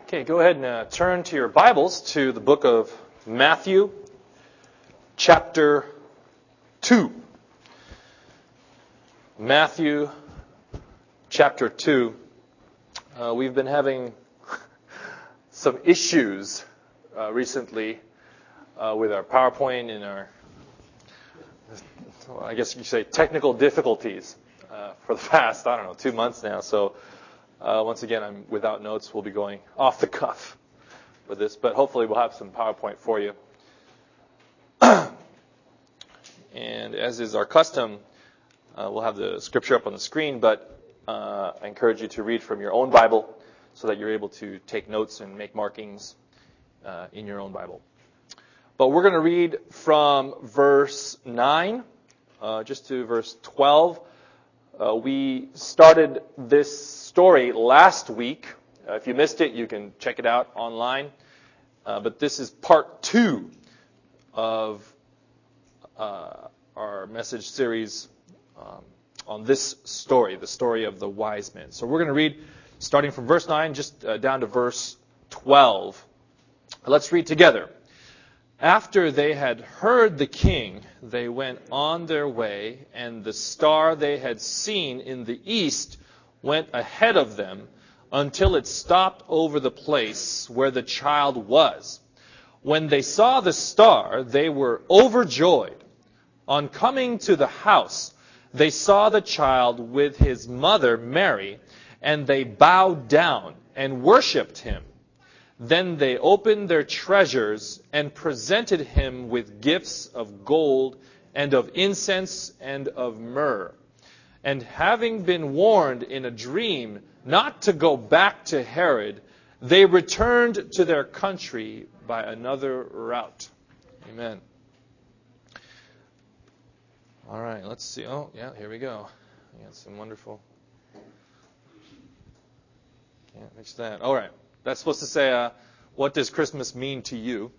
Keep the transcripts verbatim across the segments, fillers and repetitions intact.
Okay, go ahead and uh, turn to your Bibles to the book of Matthew, chapter two. Matthew, chapter two. Uh, we've been having some issues uh, recently uh, with our PowerPoint and our, well, I guess you could say, technical difficulties uh, for the past, I don't know, two months now. So uh, once again, I'm without notes. We'll be going off the cuff with this, but hopefully we'll have some PowerPoint for you. And as is our custom, uh, we'll have the scripture up on the screen, but uh, I encourage you to read from your own Bible so that you're able to take notes and make markings uh, in your own Bible. But we're going to read from verse nine uh, just to verse twelve. Uh, we started this story last week. Uh, if you missed it, you can check it out online. Uh, but this is part two of uh, our message series um, on this story, the story of the wise men. So we're going to read starting from verse nine just uh, down to verse twelve. Let's read together. After they had heard the king, they went on their way, and the star they had seen in the east went ahead of them until it stopped over the place where the child was. When they saw the star, they were overjoyed. On coming to the house, they saw the child with his mother Mary, and they bowed down and worshipped him. Then they opened their treasures and presented him with gifts of gold and of incense and of myrrh. And having been warned in a dream not to go back to Herod, they returned to their country by another route. Amen. All right, let's see. Oh, yeah, here we go. We got some wonderful. Can't reach that. All right. That's supposed to say, uh, what does Christmas mean to you?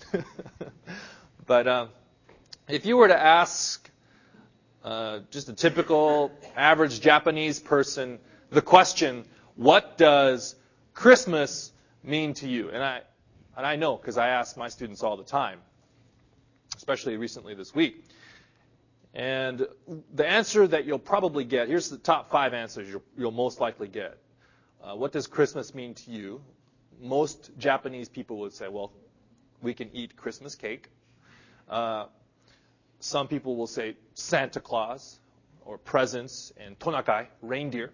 But uh, if you were to ask uh, just a typical average Japanese person the question, what does Christmas mean to you? And I, and I know because I ask my students all the time, especially recently this week. And the answer that you'll probably get, here's the top five answers you'll, you'll most likely get. Uh, what does Christmas mean to you? Most Japanese people would say, well, we can eat Christmas cake. Uh, some people will say Santa Claus or presents and tonakai, reindeer.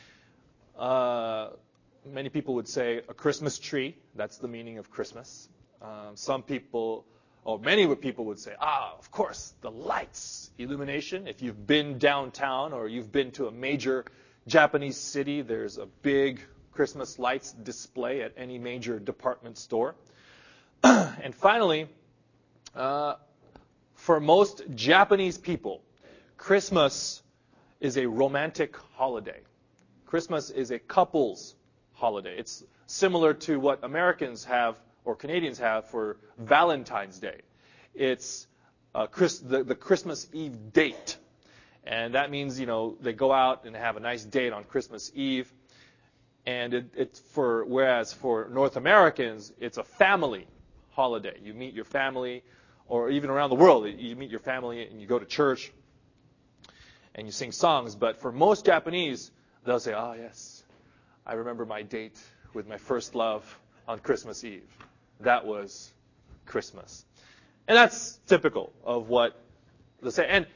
Uh, many people would say a Christmas tree. That's the meaning of Christmas. Um, some people, or many people would say, ah, of course, the lights, illumination. If you've been downtown or you've been to a major Japanese city, there's a big Christmas lights display at any major department store. And finally, uh, for most Japanese people, Christmas is a romantic holiday. Christmas is a couple's holiday. It's similar to what Americans have or Canadians have for Valentine's Day. It's uh, Chris, the, the Christmas Eve date. And that means, you know, they go out and have a nice date on Christmas Eve. And it, it's for, whereas for North Americans, it's a family holiday. You meet your family, or even around the world, you meet your family and you go to church and you sing songs. But for most Japanese, they'll say, oh, yes, I remember my date with my first love on Christmas Eve. That was Christmas. And that's typical of what they'll say. And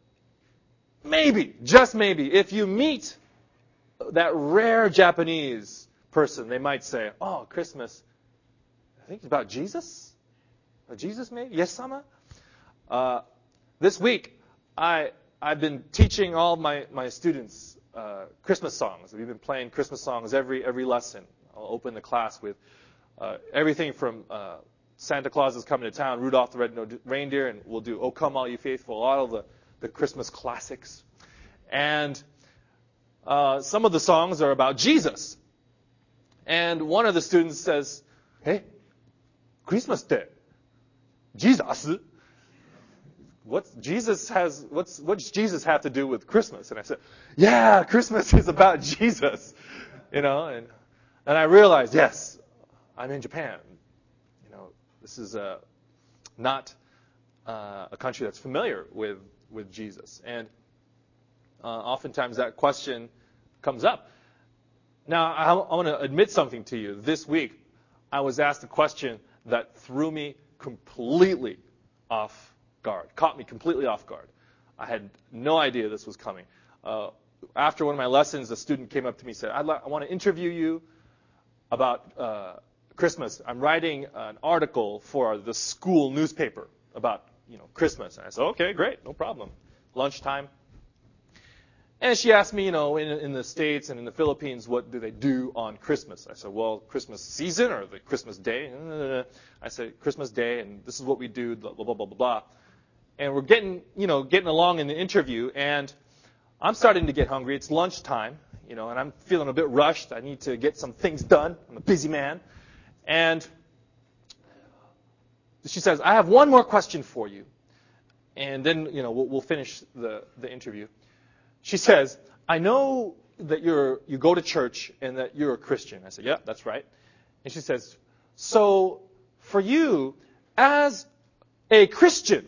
maybe, just maybe, if you meet that rare Japanese person, they might say, oh, Christmas, I think it's about Jesus? Or Jesus maybe? Yes-sama? Uh, this week, I, I've been teaching all my, my students uh, Christmas songs. We've been playing Christmas songs every every lesson. I'll open the class with uh, everything from uh, Santa Claus is Coming to Town, Rudolph the Red-Nosed Reindeer, and we'll do O Come All You Faithful, a lot of the, the Christmas classics. And Uh, some of the songs are about Jesus. And one of the students says, hey, Christmas Day, Jesus? What's Jesus has what's what's Jesus have to do with Christmas? And I said, yeah, Christmas is about Jesus. You know, and and I realized, yes, I'm in Japan. You know, this is uh, not uh, a country that's familiar with, with Jesus. And uh, oftentimes that question comes up. Now, I, I want to admit something to you. This week, I was asked a question that threw me completely off guard, caught me completely off guard. I had no idea this was coming. Uh, after one of my lessons, a student came up to me and said, I'd li- I want to interview you about uh, Christmas. I'm writing an article for the school newspaper about, you know, Christmas. And I said, okay, great, no problem. Lunchtime. And she asked me, you know, in, in the States and in the Philippines, what do they do on Christmas? I said, well, Christmas season or the Christmas day? I said, Christmas day, and this is what we do, blah, blah, blah, blah, blah. And we're getting, you know, getting along in the interview, and I'm starting to get hungry. It's lunchtime, you know, and I'm feeling a bit rushed. I need to get some things done. I'm a busy man. And she says, I have one more question for you. And then, you know, we'll, we'll finish the, the interview. She says, I know that you're you go to church and that you're a Christian. I said, yeah, that's right. And she says, so for you, as a Christian,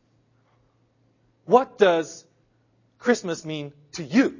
what does Christmas mean to you?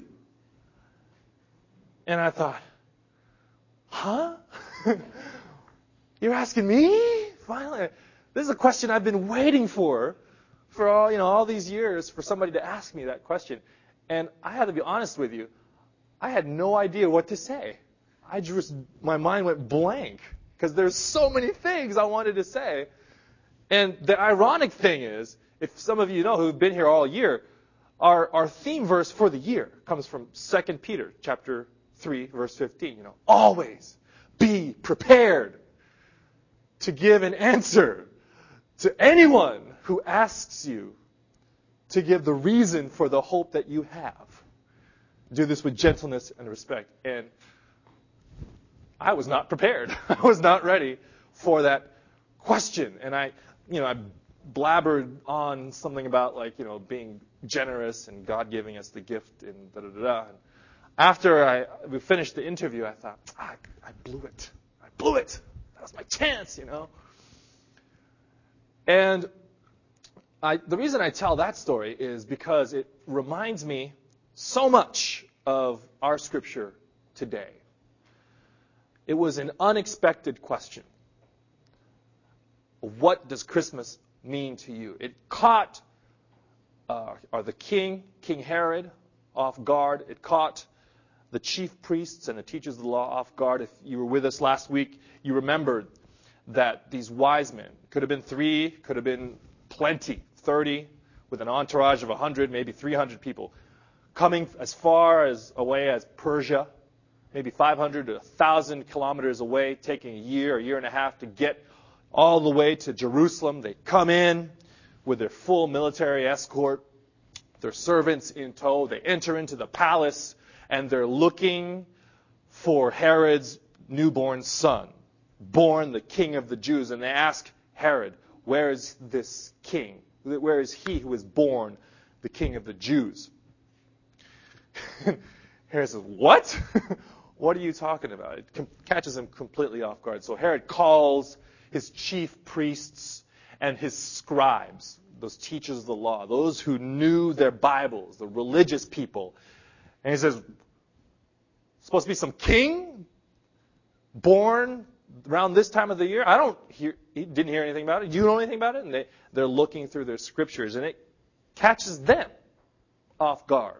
And I thought, huh? You're asking me? Finally, this is a question I've been waiting for, for all, you know, all these years, for somebody to ask me that question. And I had to be honest with you, I had no idea what to say. I just, my mind went blank because there's so many things I wanted to say. And the ironic thing is, if some of you know who've been here all year, our, our theme verse for the year comes from Second Peter chapter three, verse fifteen. You know, always be prepared to give an answer to anyone who asks you to give the reason for the hope that you have. Do this with gentleness and respect. And I was not prepared. I was not ready for that question. And I, you know, I blabbered on something about, like, you know, being generous and God giving us the gift and da da da da. And after I we finished the interview, I thought, ah, I blew it. I blew it. That was my chance, you know. And I, the reason I tell that story is because it reminds me so much of our scripture today. It was an unexpected question. What does Christmas mean to you? It caught uh, or the king, King Herod, off guard. It caught the chief priests and the teachers of the law off guard. If you were with us last week, you remembered that these wise men, could have been three, could have been plenty, thirty, with an entourage of one hundred, maybe three hundred people, coming as far as away as Persia, maybe five hundred to one thousand kilometers away, taking a year, a year and a half to get all the way to Jerusalem. They come in with their full military escort, their servants in tow. They enter into the palace, and they're looking for Herod's newborn son, born the king of the Jews. And they ask Herod, where is this king? Where is he who is born the king of the Jews? Herod says, what? What are you talking about? It com- catches him completely off guard. So Herod calls his chief priests and his scribes, those teachers of the law, those who knew their Bibles, the religious people. And he says, supposed to be some king born around this time of the year? I don't hear, he didn't hear anything about it. Do you know anything about it? And they, they're looking through their scriptures, and it catches them off guard.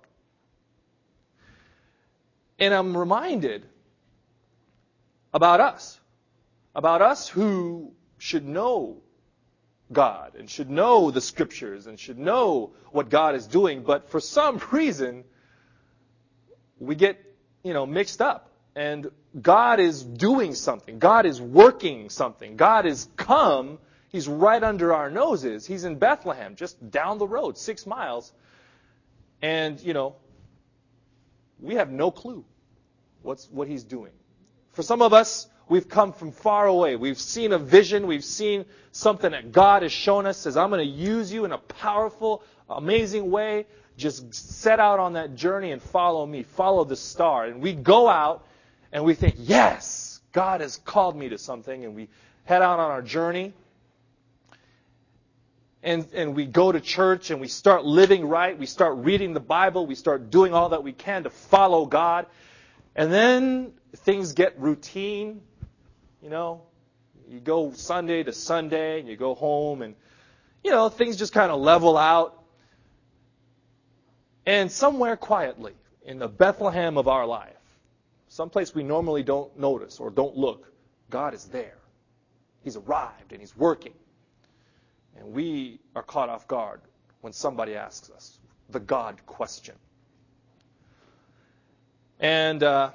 And I'm reminded about us, about us who should know God and should know the scriptures and should know what God is doing, but for some reason we get, you know, mixed up. And God is doing something. God is working something. God is come. He's right under our noses. He's in Bethlehem, just down the road, six miles. And, you know, we have no clue what's what he's doing. For some of us, we've come from far away. We've seen a vision. We've seen something that God has shown us. Says, I'm going to use you in a powerful, amazing way. Just set out on that journey and follow me. Follow the star. And we go out and we think, yes, God has called me to something, and we head out on our journey. And, and we go to church and we start living right. We start reading the Bible. We start doing all that we can to follow God. And then things get routine. You know, you go Sunday to Sunday and you go home and, you know, things just kind of level out. And somewhere quietly in the Bethlehem of our life, someplace we normally don't notice or don't look, God is there. He's arrived and He's working. And we are caught off guard when somebody asks us the God question. And uh,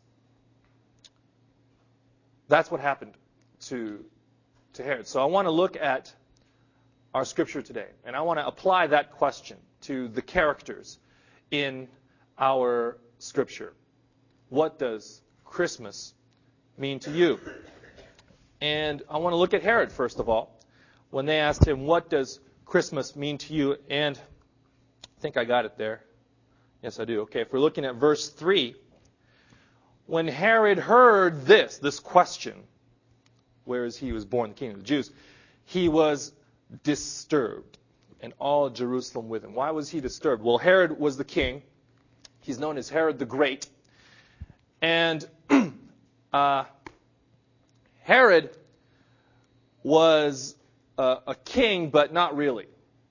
that's what happened to, to Herod. So I want to look at our scripture today. And I want to apply that question to the characters in our scripture. What does Christmas mean to you? And I want to look at Herod, first of all. When they asked him, what does Christmas mean to you? And I think I got it there. Yes, I do. Okay, if we're looking at verse three, when Herod heard this, this question, where is he who was born the King of the Jews, he was disturbed, and all Jerusalem with him. Why was he disturbed? Well, Herod was the king. He's known as Herod the Great. And uh, Herod was Uh, a king, but not really.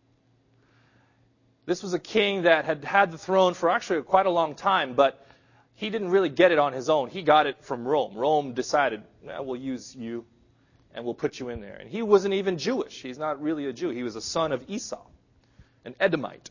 This was a king that had had the throne for actually quite a long time, but he didn't really get it on his own. He got it from Rome. Rome decided, well, we'll use you and we'll put you in there. And he wasn't even Jewish. He's not really a Jew. He was a son of Esau, an Edomite.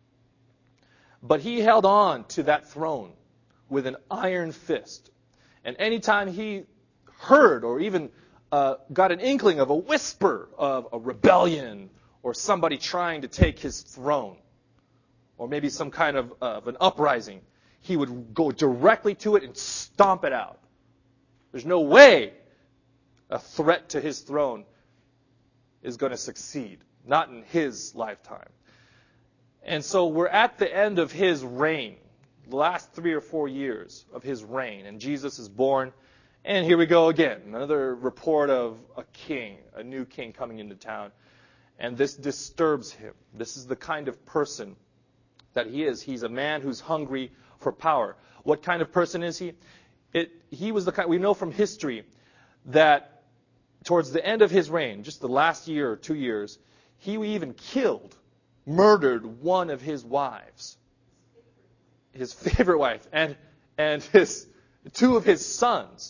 But he held on to that throne with an iron fist. And anytime he heard or even Uh, got an inkling of a whisper of a rebellion or somebody trying to take his throne or maybe some kind of, uh, of an uprising, he would go directly to it and stomp it out. There's no way a threat to his throne is going to succeed, not in his lifetime. And so we're at the end of his reign, the last three or four years of his reign, and Jesus is born. And here we go again, another report of a king, a new king coming into town. And this disturbs him. This is the kind of person that he is. He's a man who's hungry for power. What kind of person is he? It, he was the kind, we know from history that towards the end of his reign, just the last year or two years, he even killed, murdered one of his wives, his favorite wife, and, and his, two of his sons.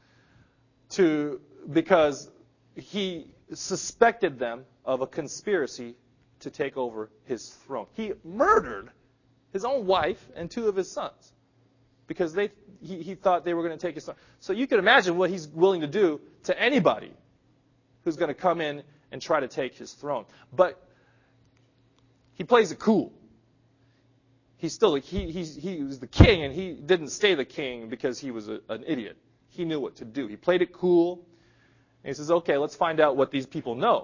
To because he suspected them of a conspiracy to take over his throne. He murdered his own wife and two of his sons because they he, he thought they were going to take his throne. So you can imagine what he's willing to do to anybody who's going to come in and try to take his throne. But he plays it cool. He's still he he he was the king, and he didn't stay the king because he was a, an idiot. He knew what to do. He played it cool. And he says, okay, let's find out what these people know.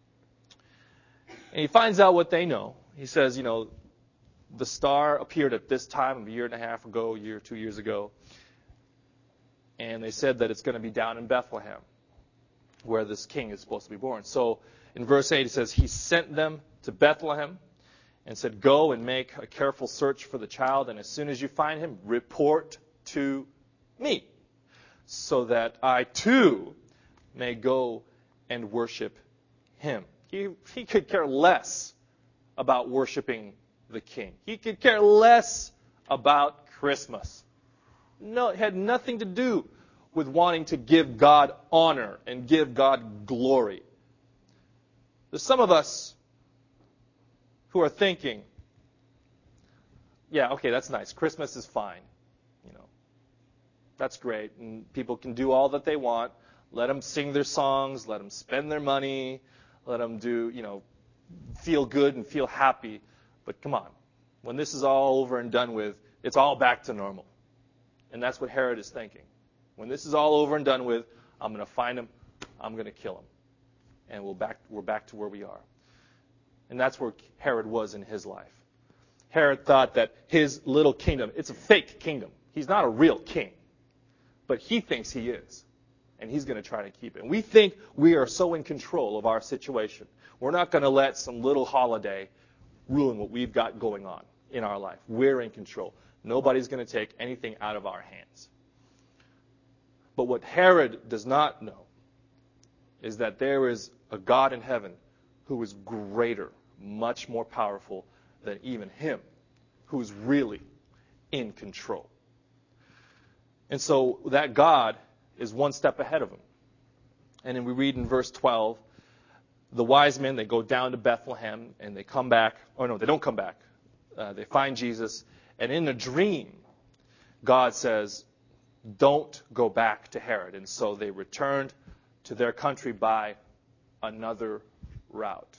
And he finds out what they know. He says, you know, the star appeared at this time a year and a half ago, a year, two years ago. And they said that it's going to be down in Bethlehem, where this king is supposed to be born. So in verse eight, it says, he sent them to Bethlehem and said, go and make a careful search for the child. And as soon as you find him, report to me, so that I too may go and worship him. He, he could care less about worshiping the king. He could care less about Christmas. No, it had nothing to do with wanting to give God honor and give God glory. There's some of us who are thinking, yeah, okay, that's nice. Christmas is fine. You know, that's great. And people can do all that they want. Let them sing their songs. Let them spend their money. Let them do, you know, feel good and feel happy. But come on. When this is all over and done with, it's all back to normal. And that's what Herod is thinking. When this is all over and done with, I'm going to find him. I'm going to kill him. And we'll back, we're back to where we are. And that's where Herod was in his life. Herod thought that his little kingdom, it's a fake kingdom. He's not a real king. But he thinks he is. and he's going to try to keep it. And we think we are so in control of our situation. We're not going to let some little holiday ruin what we've got going on in our life. We're in control. Nobody's going to take anything out of our hands. But what Herod does not know is that there is a God in heaven who is greater, much more powerful than even him, who's really in control. And so that God is one step ahead of him. And then we read in verse twelve, the wise men, they go down to Bethlehem and they come back. Oh, no, they don't come back. Uh, they find Jesus. And in a dream, God says, don't go back to Herod. And so they returned to their country by another route.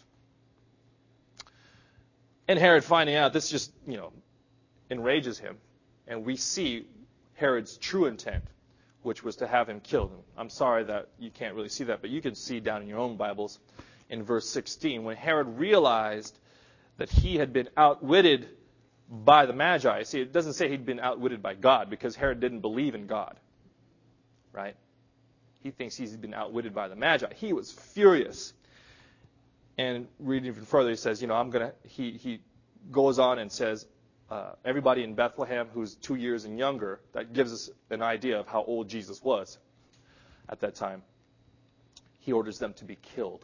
And Herod, finding out, this just, you know, enrages him. And we see Herod's true intent, which was to have him killed. I'm sorry that you can't really see that, but you can see down in your own Bibles in verse sixteen, when Herod realized that he had been outwitted by the Magi. See, it doesn't say he'd been outwitted by God, because Herod didn't believe in God, right? He thinks he's been outwitted by the Magi. He was furious. And reading even further, he says, you know, I'm going to, he, he goes on and says, uh, everybody in Bethlehem who's two years and younger, that gives us an idea of how old Jesus was at that time. He orders them to be killed.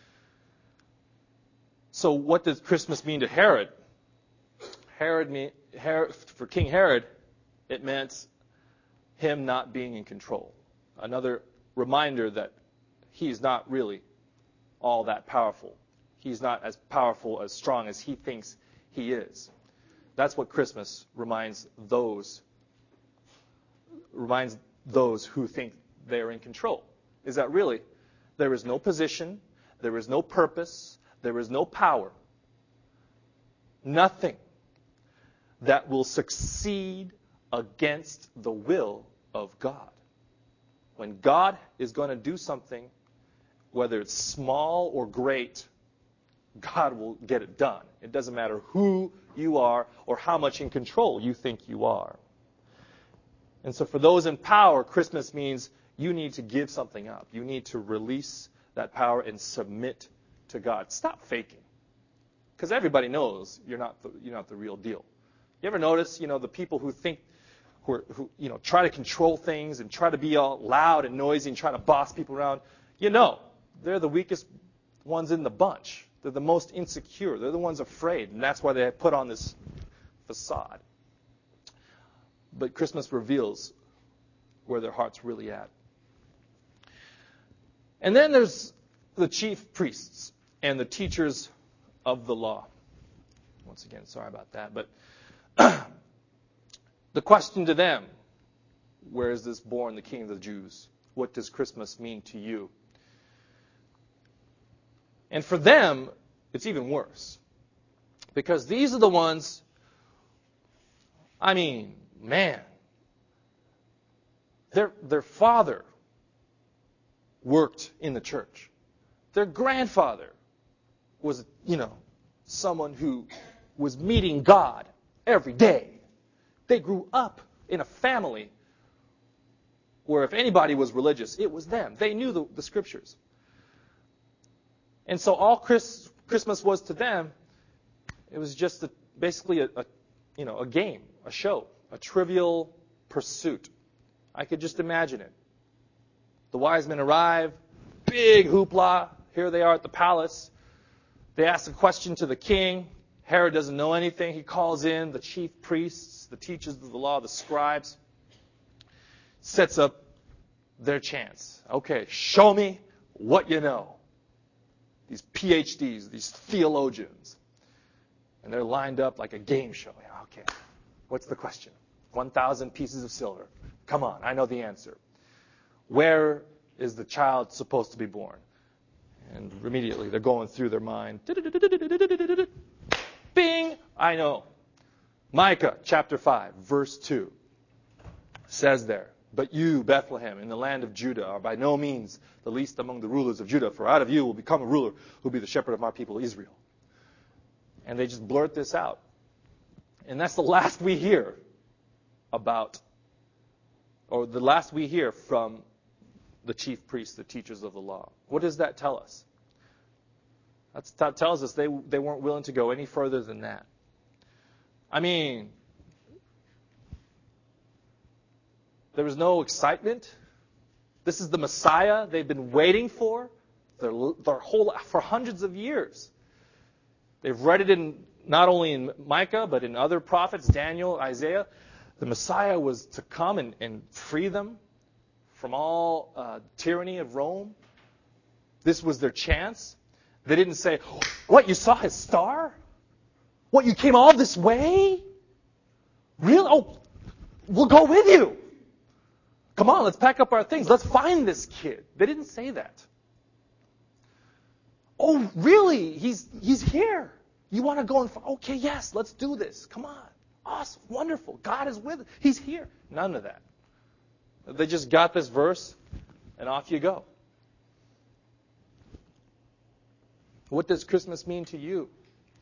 So what does Christmas mean to Herod? Herod, mean, Herod for King Herod, it meant him not being in control. Another reminder that he's not really all that powerful. He's not as powerful, as strong as he thinks he is. That's what Christmas reminds those reminds those who think they're in control. Is that really there is no position, there is no purpose, there is no power, nothing that will succeed against the will of God. When God is going to do something, whether it's small or great, God will get it done. It doesn't matter who you are or how much in control you think you are. And so for those in power, Christmas means you need to give something up. You need to release that power and submit to God. Stop faking. Because everybody knows you're not the, you're not the real deal. You ever notice, you know, the people who think, who, are, who you know, try to control things and try to be all loud and noisy and try to boss people around, you know, they're the weakest ones in the bunch. They're the most insecure. They're the ones afraid, and that's why they put on this facade. But Christmas reveals where their heart's really at. And then there's the chief priests and the teachers of the law. Once again, sorry about that. But the question to them, where is this born, the King of the Jews? What does Christmas mean to you? And for them, it's even worse. Because these are the ones, I mean, man, their, their father worked in the church. Their grandfather was, you know, someone who was meeting God every day. They grew up in a family where if anybody was religious, it was them. They knew the, the scriptures. And so all Chris, Christmas was to them, it was just a, basically a, a, you know, a game, a show, a trivial pursuit. I could just imagine it. The wise men arrive, big hoopla. Here they are at the palace. They ask a question to the king. Herod doesn't know anything. He calls in the chief priests, the teachers of the law, the scribes. Sets up their chance. Okay, show me what you know. These P H Ds, these theologians. And they're lined up like a game show. Okay, what's the question? one thousand pieces of silver. Come on, I know the answer. Where is the child supposed to be born? And immediately they're going through their mind. Bing! I know. Micah chapter five, verse two says there, "But you, Bethlehem, in the land of Judah, are by no means the least among the rulers of Judah, for out of you will become a ruler who will be the shepherd of my people Israel." And they just blurt this out. And that's the last we hear about, or the last we hear from the chief priests, the teachers of the law. What does that tell us? That's, that tells us they, they weren't willing to go any further than that. I mean, there was no excitement. This is the Messiah they've been waiting for their, their whole for hundreds of years. They've read it in not only in Micah, but in other prophets, Daniel, Isaiah. The Messiah was to come and, and free them from all uh, tyranny of Rome. This was their chance. They didn't say, what, you saw his star? What, you came all this way? Really? Oh, we'll go with you. Come on, let's pack up our things. Let's find this kid. They didn't say that. Oh, really? He's he's here. You want to go and find? Okay, yes, let's do this. Come on. Awesome. Wonderful. God is with us. He's here. None of that. They just got this verse, and off you go. What does Christmas mean to you?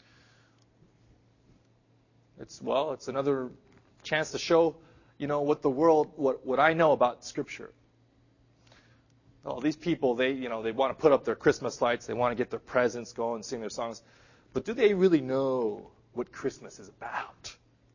It's, well, it's another chance to show, you know, what the world, what, what I know about Scripture. Oh, these people, they, you know, they want to put up their Christmas lights. They want to get their presents going, sing their songs. But do they really know what Christmas is about?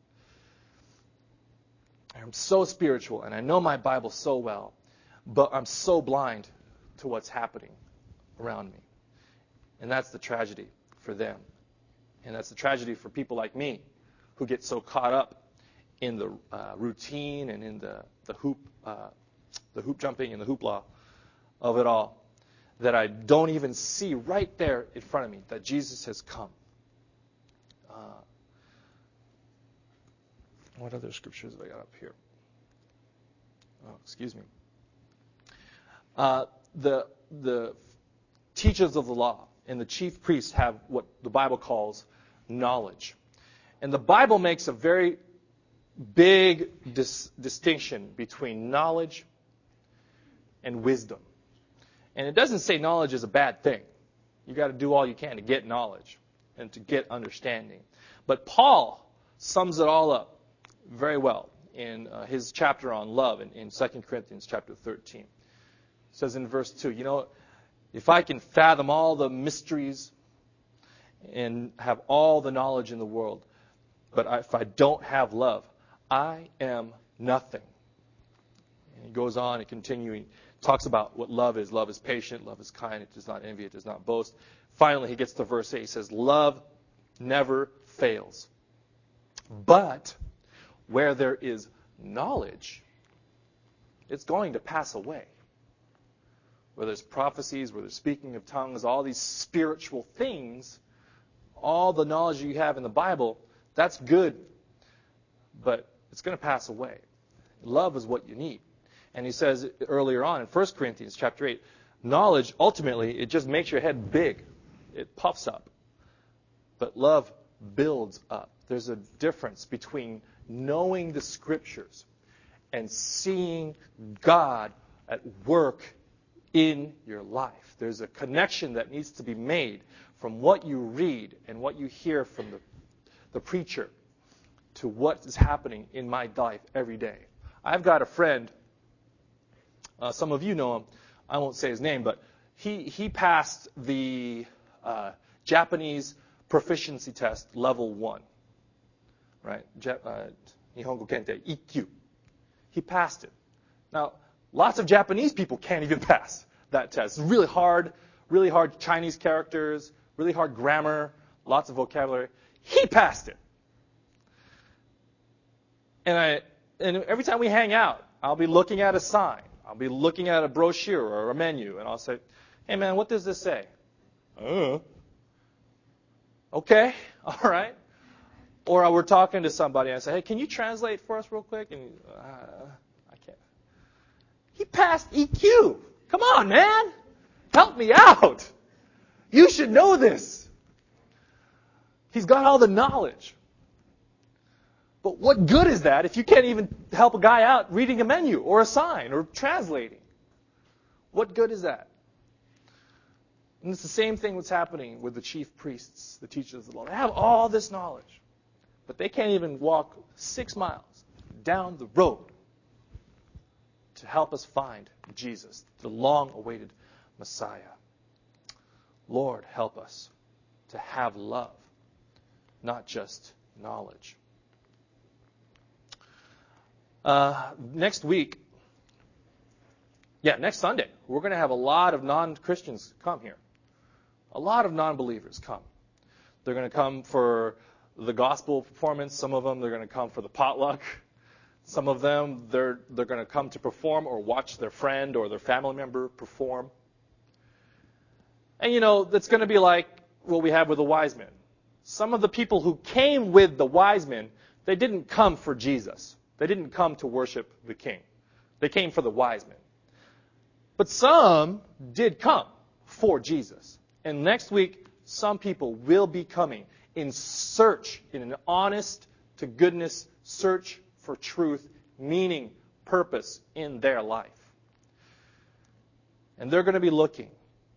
I'm so spiritual, and I know my Bible so well, but I'm so blind to what's happening around me. And that's the tragedy for them. And that's the tragedy for people like me who get so caught up in the uh, routine and in the, the hoop uh, the hoop jumping and the hoopla of it all, that I don't even see right there in front of me that Jesus has come. Uh, what other scriptures have I got up here? Oh, excuse me. Uh, the the teachers of the law and the chief priests have what the Bible calls knowledge. And the Bible makes a very big dis- distinction between knowledge and wisdom. And it doesn't say knowledge is a bad thing. You got to do all you can to get knowledge and to get understanding. But Paul sums it all up very well in uh, his chapter on love in, in Second Corinthians chapter thirteen. It says in verse two, you know, if I can fathom all the mysteries and have all the knowledge in the world, but I, if I don't have love, I am nothing. And he goes on and continuing, talks about what love is. Love is patient, love is kind, it does not envy, it does not boast. Finally, he gets to verse eight. He says, love never fails. But where there is knowledge, it's going to pass away. Where there's prophecies, where there's speaking of tongues, all these spiritual things, all the knowledge you have in the Bible, that's good, but it's going to pass away. Love is what you need. And he says earlier on in First Corinthians chapter eight, knowledge, ultimately, it just makes your head big. It puffs up. But love builds up. There's a difference between knowing the Scriptures and seeing God at work in your life. There's a connection that needs to be made from what you read and what you hear from the, the preacher to what is happening in my life every day. I've got a friend, uh, some of you know him, I won't say his name, but he, he passed the uh, Japanese proficiency test level one, right? Ja- uh, Nihongo Kentei Ikkyu. He passed it. Now, lots of Japanese people can't even pass that test. It's really hard, really hard Chinese characters, really hard grammar, lots of vocabulary. He passed it. And I, and every time we hang out, I'll be looking at a sign. I'll be looking at a brochure or a menu, and I'll say, hey, man, what does this say? Uh. Okay, all right. Or we're talking to somebody, and I say, hey, can you translate for us real quick? And uh, I can't. He passed E Q. Come on, man. Help me out. You should know this. He's got all the knowledge. But what good is that if you can't even help a guy out reading a menu or a sign or translating? What good is that? And it's the same thing what's happening with the chief priests, the teachers of the law. They have all this knowledge, but they can't even walk six miles down the road to help us find Jesus, the long-awaited Messiah. Lord, help us to have love, not just knowledge. Uh, next week, yeah, next Sunday, we're going to have a lot of non-Christians come here. A lot of non-believers come. They're going to come for the gospel performance. Some of them, they're going to come for the potluck. Some of them, they're they're going to come to perform or watch their friend or their family member perform. And, you know, it's going to be like what we have with the wise men. Some of the people who came with the wise men, they didn't come for Jesus. They didn't come to worship the king. They came for the wise men. But some did come for Jesus. And next week, some people will be coming in search, in an honest to goodness search for truth, meaning, purpose in their life. And they're going to be looking.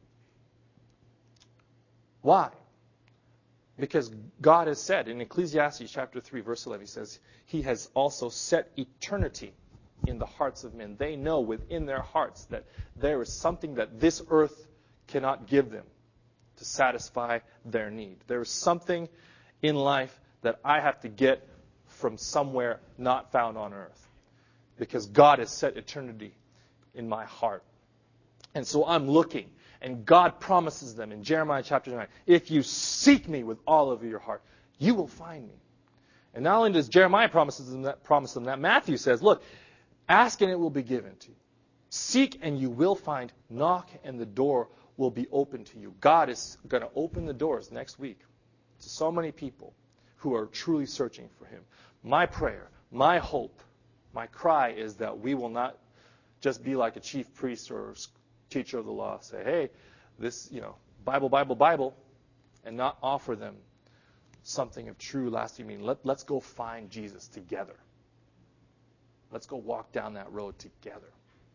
Why? Because God has said in Ecclesiastes chapter three, verse eleven, he says, He has also set eternity in the hearts of men. They know within their hearts that there is something that this earth cannot give them to satisfy their need. There is something in life that I have to get from somewhere not found on earth. Because God has set eternity in my heart. And so I'm looking. And God promises them in Jeremiah chapter nine, if you seek me with all of your heart, you will find me. And not only does Jeremiah promise them that, promise them that, Matthew says, look, ask and it will be given to you. Seek and you will find. Knock and the door will be open to you. God is going to open the doors next week to so many people who are truly searching for Him. My prayer, my hope, my cry is that we will not just be like a chief priest or teacher of the law, say, hey, this, you know, Bible, Bible, Bible, and not offer them something of true, lasting meaning. Let, let's go find Jesus together. Let's go walk down that road together.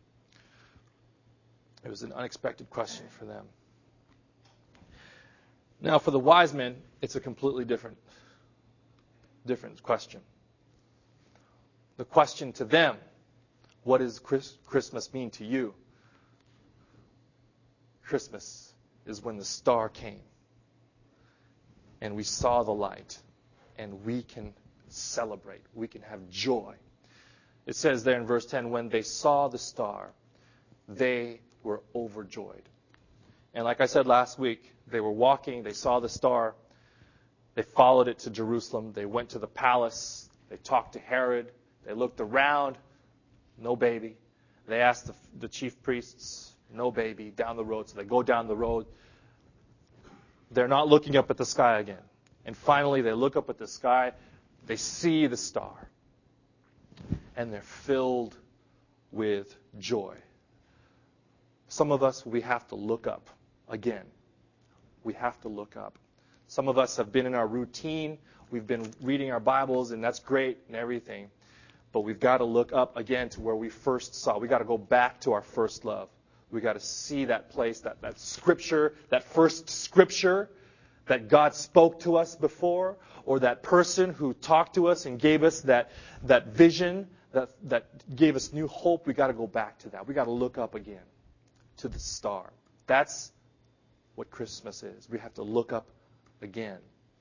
It was an unexpected question for them. Now, for the wise men, it's a completely different, different question. The question to them, what does Christmas mean to you? Christmas is when the star came and we saw the light and we can celebrate. We can have joy. It says there in verse ten, when they saw the star, they were overjoyed. And like I said last week, they were walking, they saw the star, they followed it to Jerusalem, they went to the palace, they talked to Herod, they looked around, no baby. They asked the, the chief priests, no baby, down the road. So they go down the road. They're not looking up at the sky again. And finally, they look up at the sky. They see the star. And they're filled with joy. Some of us, we have to look up again. We have to look up. Some of us have been in our routine. We've been reading our Bibles, and that's great and everything. But we've got to look up again to where we first saw. We've got to go back to our first love. We got to see that place, that, that scripture, that first scripture that God spoke to us before, or that person who talked to us and gave us that, that vision, that, that gave us new hope. We got to go back to that. We got to look up again to the star. That's what Christmas is. We have to look up again.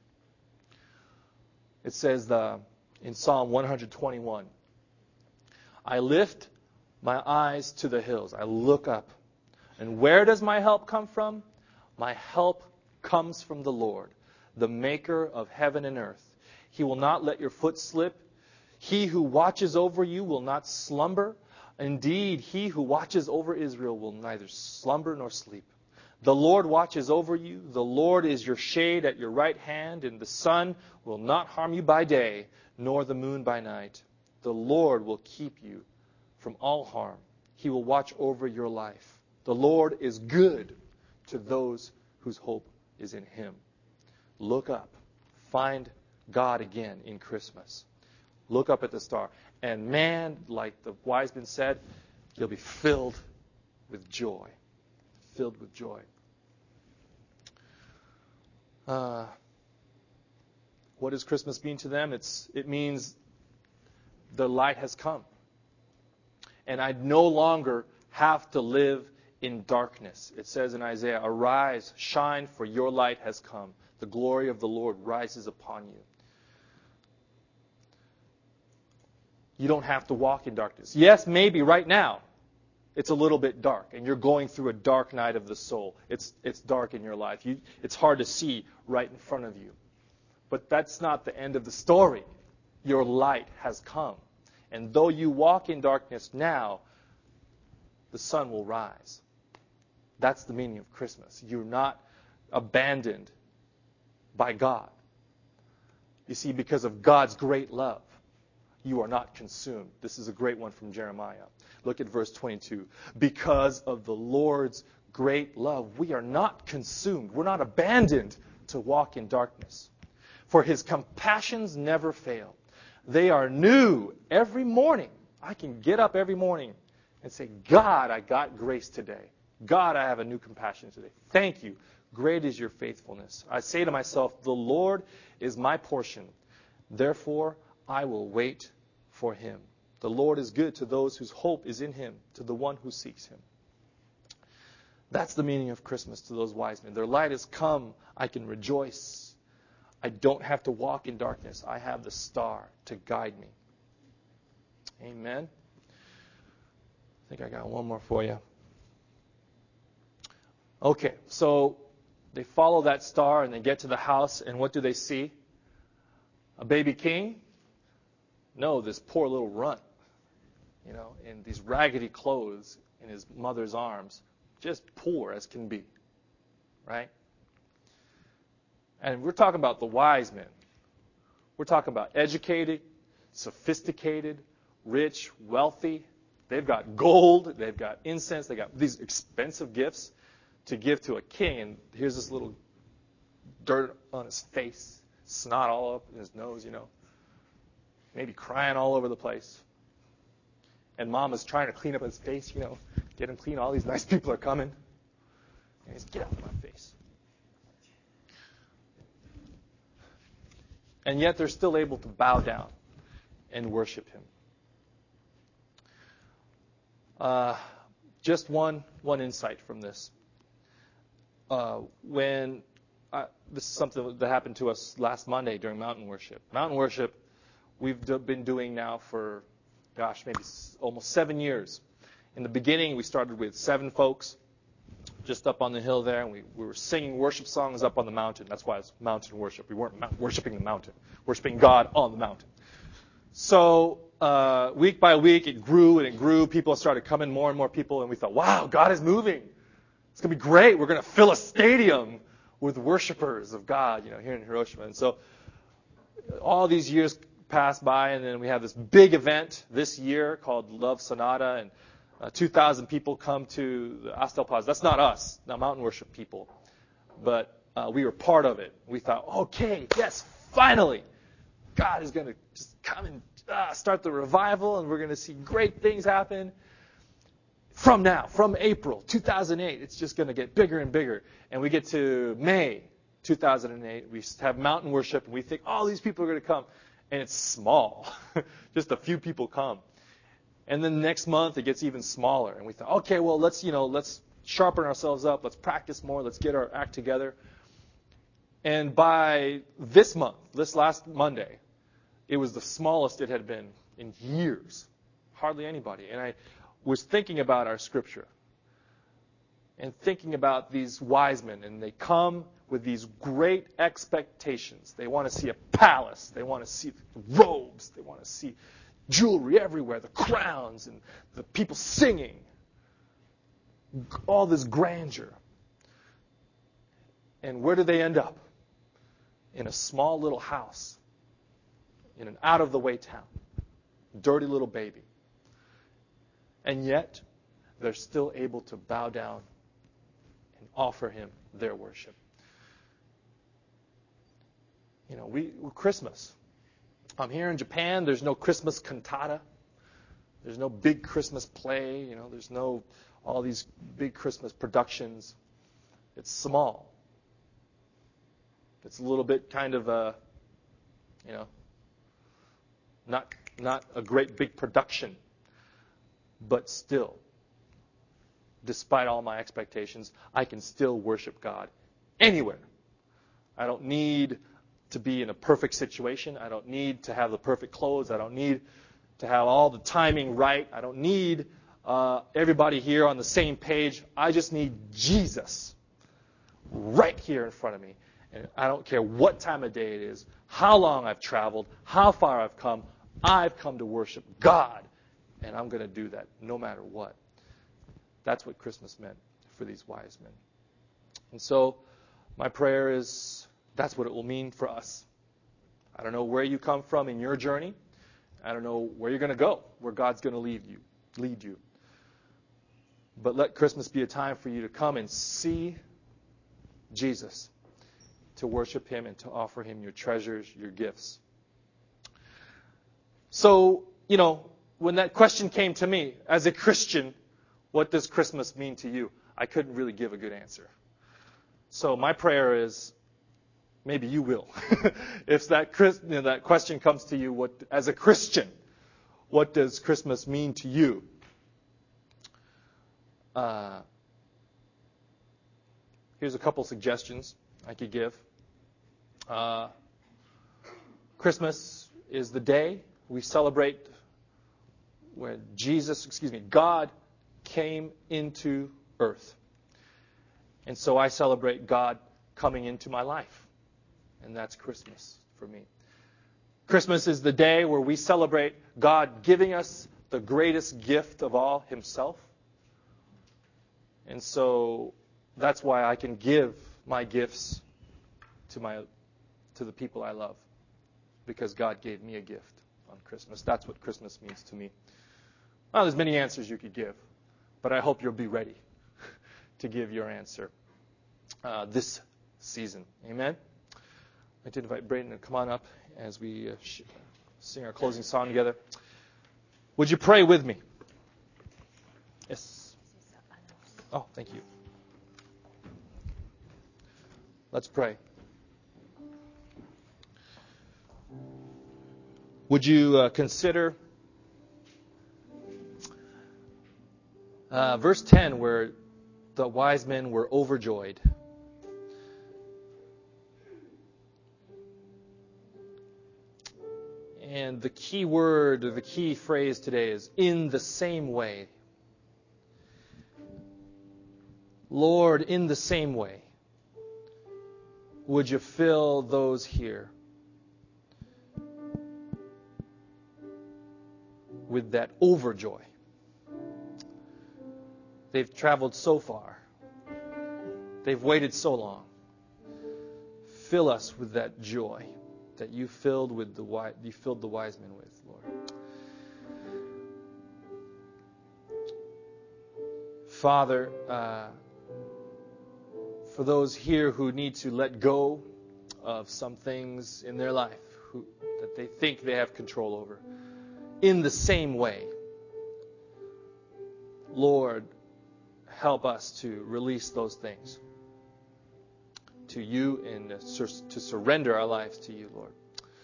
It says the, in Psalm one twenty-one, I lift my eyes to the hills. I look up. And where does my help come from? My help comes from the Lord, the maker of heaven and earth. He will not let your foot slip. He who watches over you will not slumber. Indeed, he who watches over Israel will neither slumber nor sleep. The Lord watches over you. The Lord is your shade at your right hand, and the sun will not harm you by day, nor the moon by night. The Lord will keep you from all harm. He will watch over your life. The Lord is good to those whose hope is in Him. Look up. Find God again in Christmas. Look up at the star. And man, like the wise men said, you'll be filled with joy. Filled with joy. Uh, what does Christmas mean to them? It's it means the light has come. and I no longer have to live in darkness. It says in Isaiah, "Arise, shine, for your light has come. The glory of the Lord rises upon you." You don't have to walk in darkness. Yes, maybe right now it's a little bit dark, and you're going through a dark night of the soul. It's it's dark in your life. You, it's hard to see right in front of you. But that's not the end of the story. Your light has come. And though you walk in darkness now, the sun will rise. That's the meaning of Christmas. You're not abandoned by God. You see, because of God's great love, you are not consumed. This is a great one from Jeremiah. Look at verse twenty-two. Because of the Lord's great love, we are not consumed. We're not abandoned to walk in darkness. For his compassions never fail. They are new every morning. I can get up every morning and say, God, I got grace today. God, I have a new compassion today. Thank you. Great is your faithfulness. I say to myself, the Lord is my portion. Therefore, I will wait for him. The Lord is good to those whose hope is in him, to the one who seeks him. That's the meaning of Christmas to those wise men. Their light has come. I can rejoice. I don't have to walk in darkness. I have the star to guide me. Amen. I think I got one more for you. Okay, so they follow that star and they get to the house, and what do they see? A baby king? No, this poor little runt, you know, in these raggedy clothes in his mother's arms, just poor as can be, right? And we're talking about the wise men. We're talking about educated, sophisticated, rich, wealthy. They've got gold, they've got incense, they've got these expensive gifts to give to a king. And here's this little dirt on his face, snot all up in his nose, you know. Maybe crying all over the place. And mom is trying to clean up his face, you know, get him clean. All these nice people are coming. And he's, get out of my face. And yet they're still able to bow down and worship him. Uh, just one one insight from this. Uh, when I, this is something that happened to us last Monday during mountain worship. Mountain worship, we've do, been doing now for, gosh, maybe s- almost seven years. In the beginning, we started with seven folks just up on the hill there, and we, we were singing worship songs up on the mountain. That's why it's mountain worship. We weren't mount, worshiping the mountain, worshiping God on the mountain. So uh, week by week, it grew and it grew. People started coming, more and more people, and we thought, wow, God is moving. It's going to be great. We're going to fill a stadium with worshipers of God, you know, here in Hiroshima. And so all these years passed by, and then we have this big event this year called Love Sonata, and uh, two thousand people come to the Astel Plaza. That's not us, not mountain worship people, but uh, we were part of it. We thought, okay, yes, finally, God is going to just come and uh, start the revival, and we're going to see great things happen. From now, from April two thousand eight, it's just going to get bigger and bigger. And we get to May two thousand eight, we have mountain worship, and we think, oh, these people are going to come. And it's small. Just a few people come. And then the next month, it gets even smaller. And we thought, okay, well, let's, you know, let's sharpen ourselves up. Let's practice more. Let's get our act together. And by this month, this last Monday, it was the smallest it had been in years. Hardly anybody. And I was thinking about our scripture and thinking about these wise men, and they come with these great expectations. They want to see a palace. They want to see robes. They want to see jewelry everywhere, the crowns, and the people singing. All this grandeur. And where do they end up? In a small little house, in an out-of-the-way town. Dirty little baby. And yet, they're still able to bow down and offer him their worship. You know, we Christmas. I'm here in Japan. There's no Christmas cantata. There's no big Christmas play. You know, there's no all these big Christmas productions. It's small. It's a little bit kind of a, you know, not not a great big production. But still, despite all my expectations, I can still worship God anywhere. I don't need to be in a perfect situation. I don't need to have the perfect clothes. I don't need to have all the timing right. I don't need uh, everybody here on the same page. I just need Jesus right here in front of me. And I don't care what time of day it is, how long I've traveled, how far I've come. I've come to worship God, and I'm going to do that no matter what. That's what Christmas meant for these wise men. And so my prayer is that's what it will mean for us. I don't know where you come from in your journey. I don't know where you're going to go, where God's going to lead you, lead you. But let Christmas be a time for you to come and see Jesus, to worship Him and to offer Him your treasures, your gifts. So, you know, when that question came to me, as a Christian, what does Christmas mean to you? I couldn't really give a good answer. So my prayer is, maybe you will. If that you know, that question comes to you, what as a Christian, what does Christmas mean to you? Uh, here's a couple suggestions I could give. Uh, Christmas is the day we celebrate when Jesus, excuse me, God came into earth. And so I celebrate God coming into my life. And that's Christmas for me. Christmas is the day where we celebrate God giving us the greatest gift of all, Himself. And so that's why I can give my gifts to my to the people I love. Because God gave me a gift on Christmas. That's what Christmas means to me. Well, there's many answers you could give. But I hope you'll be ready to give your answer uh, this season. Amen? I'd like to invite Brayden to come on up as we uh, sh- sing our closing song together. Would you pray with me? Yes. Oh, thank you. Let's pray. Would you uh, consider uh, verse ten, where the wise men were overjoyed? And the key word, or the key phrase today is, in the same way. Lord, in the same way, would you fill those here with that overjoy? They've traveled so far. They've waited so long. Fill us with that joy that you filled with the wise, you filled the wise men with, Lord. Father, uh, for those here who need to let go of some things in their life who, that they think they have control over, in the same way, Lord, help us to release those things to you and to surrender our lives to you, Lord.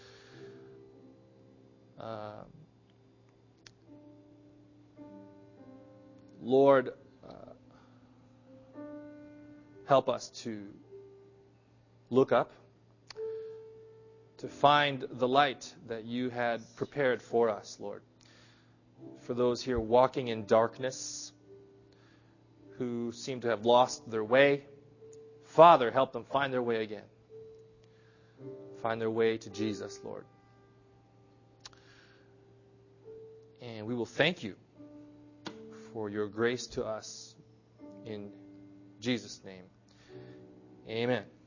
Um, Lord, uh, help us to look up, to find the light that you had prepared for us, Lord. For those here walking in darkness, who seem to have lost their way, Father, help them find their way again. Find their way to Jesus, Lord. And we will thank you for your grace to us in Jesus' name. Amen.